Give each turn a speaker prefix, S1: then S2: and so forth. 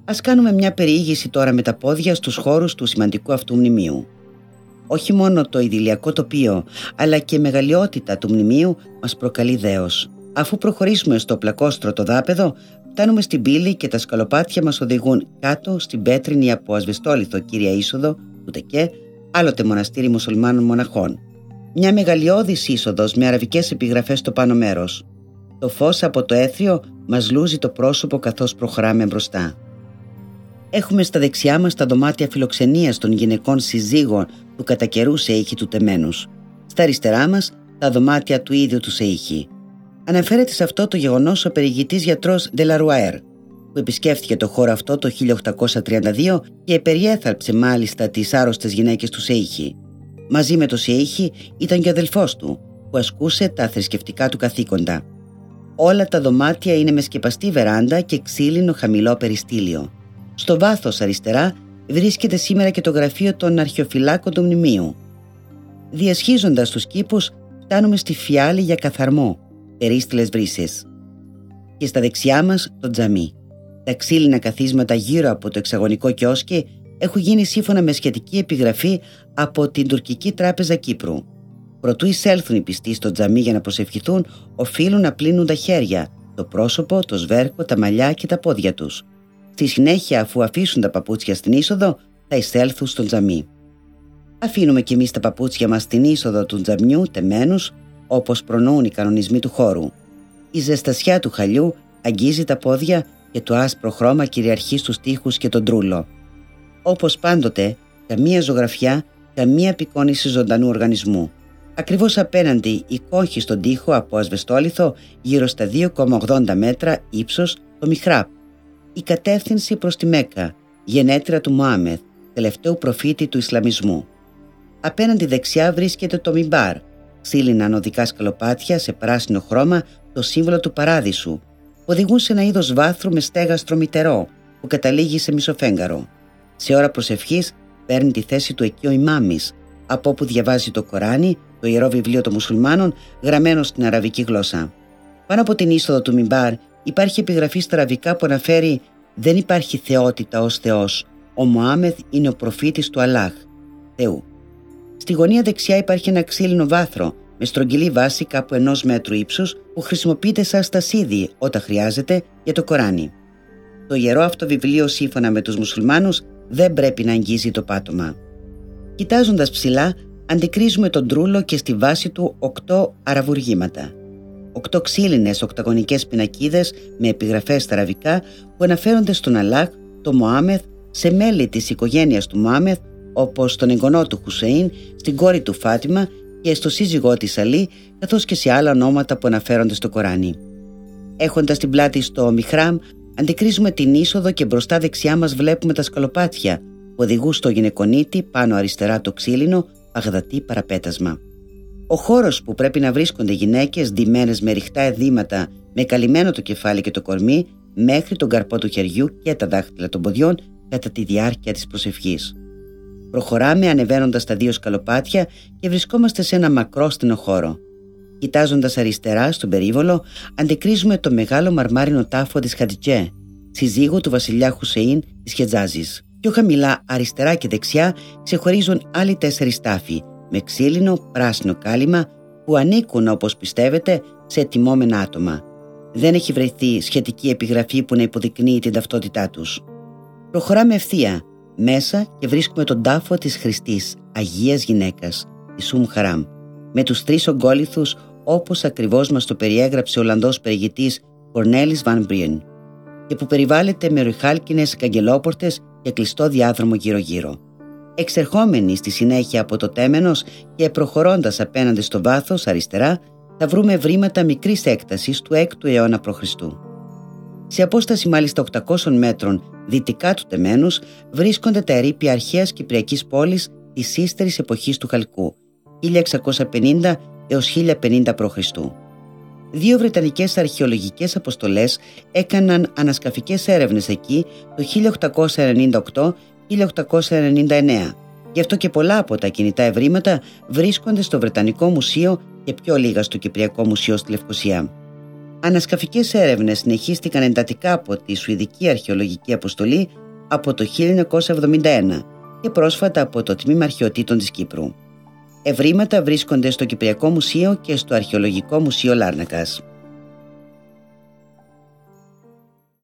S1: Ας κάνουμε μια περιήγηση τώρα με τα πόδια στους χώρους του σημαντικού αυτού μνημείου. Όχι μόνο το ιδηλιακό τοπίο, αλλά και η μεγαλειότητα του μνημείου μας προκαλεί δέος. Αφού προχωρήσουμε στο πλακόστρωτο δάπεδο, φτάνουμε στην πύλη και τα σκαλοπάτια μας οδηγούν κάτω στην πέτρινη από ασβεστόλιθο κύρια είσοδο του Τεκέ, άλλοτε μοναστήρι μουσουλμάνων μοναχών. Μια μεγαλειώδης είσοδος με αραβικές επιγραφές στο πάνω μέρος. Το φως από το έθριο μας λούζει το πρόσωπο καθώς προχωράμε μπροστά. Έχουμε στα δεξιά μας τα δωμάτια φιλοξενίας των γυναικών συζύγων του κατά καιρού σεΐχη του τεμένους. Στα αριστερά μας τα δωμάτια του ίδιου του σεΐχη. Αναφέρεται σε αυτό το γεγονός ο περιηγητής γιατρός Ντελαρουαέρ, που επισκέφθηκε το χώρο αυτό το 1832 και περιέθαλψε μάλιστα τις άρρωστες γυναίκες του σεΐχη. Μαζί με το σεΐχη ήταν και ο αδελφός του, που ασκούσε τα θρησκευτικά του καθήκοντα. Όλα τα δωμάτια είναι με σκεπαστή βεράντα και ξύλινο χαμηλό περιστήλιο. Στο βάθος αριστερά βρίσκεται σήμερα και το γραφείο των αρχαιοφυλάκων του μνημείου. Διασχίζοντας τους κήπους φτάνουμε στη φιάλη για καθαρμό, περίστηλες βρύσες. Και στα δεξιά μας το τζαμί. Τα ξύλινα καθίσματα γύρω από το εξαγωνικό κιόσκι έχουν γίνει σύμφωνα με σχετική επιγραφή από την Τουρκική Τράπεζα Κύπρου. Προτού εισέλθουν οι πιστοί στο τζαμί για να προσευχηθούν, οφείλουν να πλύνουν τα χέρια, το πρόσωπο, το σβέρκο, τα μαλλιά και τα πόδια τους. Στη συνέχεια, αφού αφήσουν τα παπούτσια στην είσοδο, θα εισέλθουν στο τζαμί. Αφήνουμε κι εμείς τα παπούτσια μας στην είσοδο του τζαμιού τεμένους, όπως προνοούν οι κανονισμοί του χώρου. Η ζεστασιά του χαλιού αγγίζει τα πόδια και το άσπρο χρώμα κυριαρχεί στους τοίχους και τον τρούλο. Όπως πάντοτε, καμία ζωγραφιά, καμία απεικόνιση ζωντανού οργανισμού. Ακριβώς απέναντι η κόχη στον τοίχο από ασβεστόλιθο γύρω στα 2,80 μέτρα ύψος το Μιχράπ. Η κατεύθυνση προς τη Μέκκα, γενέτειρα του Μωάμεθ, τελευταίου προφήτη του Ισλαμισμού. Απέναντι δεξιά βρίσκεται το Μιμπάρ, ξύλινα ανωδικά σκαλοπάτια σε πράσινο χρώμα, το σύμβολο του παράδεισου, που οδηγούν σε ένα είδος βάθρου με στέγαστρο μυτερό, που καταλήγει σε μισοφέγγαρο. Σε ώρα προσευχής παίρνει τη θέση του εκεί ο ημάμις, από όπου διαβάζει το Κοράνι, το ιερό βιβλίο των μουσουλμάνων, γραμμένο στην αραβική γλώσσα. Πάνω από την είσοδο του Μιμπάρ υπάρχει επιγραφή στα αραβικά που αναφέρει «Δεν υπάρχει θεότητα ως Θεός. Ο Μωάμεθ είναι ο προφήτης του Αλλάχ, Θεού». Στη γωνία δεξιά υπάρχει ένα ξύλινο βάθρο με στρογγυλή βάση κάπου 1 μέτρου ύψους που χρησιμοποιείται σαν στασίδι όταν χρειάζεται για το Κοράνι. Το ιερό αυτό βιβλίο, σύμφωνα με τους μουσουλμάνους, δεν πρέπει να αγγίζει το πάτωμα. Κοιτάζοντας ψηλά, αντικρίζουμε τον τρούλο και στη βάση του 8 αραβουργήματα. 8 ξύλινες οκταγωνικές πινακίδες με επιγραφές στα αραβικά που αναφέρονται στον Αλλάχ, το Μωάμεθ, σε μέλη της οικογένειας του Μωάμεθ, όπως τον εγγονό του Χουσέιν, στην κόρη του Φάτιμα και στο σύζυγό της Αλή, καθώς και σε άλλα ονόματα που αναφέρονται στο Κοράνι. Έχοντας την πλάτη στο Μιχράμ, αντικρίζουμε την είσοδο και μπροστά δεξιά μας βλέπουμε τα σκαλοπάτια που οδηγούν στο γυναικονίτη, πάνω αριστερά το ξύλινο, παγδατή παραπέτασμα. Ο χώρος που πρέπει να βρίσκονται γυναίκες ντυμένες με ρηχτά εδήματα, με καλυμμένο το κεφάλι και το κορμί, μέχρι τον καρπό του χεριού και τα δάχτυλα των ποδιών κατά τη διάρκεια της προσευχής. Προχωράμε ανεβαίνοντας τα 2 σκαλοπάτια και βρισκόμαστε σε ένα μακρόστενο χώρο. Κοιτάζοντας αριστερά στον περίβολο, αντικρίζουμε το μεγάλο μαρμάρινο τάφο της Χατιτζέ, συζύγου του βασιλιά Χουσέιν της Χετζάζης. Πιο χαμηλά αριστερά και δεξιά ξεχωρίζουν άλλοι 4 τάφοι με ξύλινο πράσινο κάλυμα που ανήκουν, όπως πιστεύετε, σε τιμόμενα άτομα. Δεν έχει βρεθεί σχετική επιγραφή που να υποδεικνύει την ταυτότητά τους. Προχωράμε ευθεία μέσα και βρίσκουμε τον τάφο της χρηστής Αγίας Γυναίκας, της Χαράμ, με τους 3 ογκόλιθους όπως ακριβώς μας το περιέγραψε ο Ολλανδός περιηγητής Κορνέλης Βαν Μπριεν, και που περιβάλλεται με ριχάλκινες καγγελόπορτες και κλειστό διάδρομο γύρω-γύρω. Εξερχόμενοι στη συνέχεια από το τέμενος και προχωρώντας απέναντι στο βάθος αριστερά, θα βρούμε βρήματα μικρής έκτασης του 6ου αιώνα π.Χ. Σε απόσταση μάλιστα 800 μέτρων δυτικά του τεμένους βρίσκονται τα ερείπια αρχαίας κυπριακής πόλης της ύστερης εποχής του Χαλκού, 1650 έως 1050 π.Χ. 2 βρετανικές αρχαιολογικές αποστολές έκαναν ανασκαφικές έρευνες εκεί το 1898-1899. Γι' αυτό και πολλά από τα κινητά ευρήματα βρίσκονται στο Βρετανικό Μουσείο και πιο λίγα στο Κυπριακό Μουσείο στη Λευκοσία. Ανασκαφικές έρευνες συνεχίστηκαν εντατικά από τη Σουηδική Αρχαιολογική Αποστολή από το 1971 και πρόσφατα από το Τμήμα Αρχαιοτήτων της Κύπρου. Ευρήματα βρίσκονται στο Κυπριακό Μουσείο και στο Αρχαιολογικό Μουσείο Λάρνακας.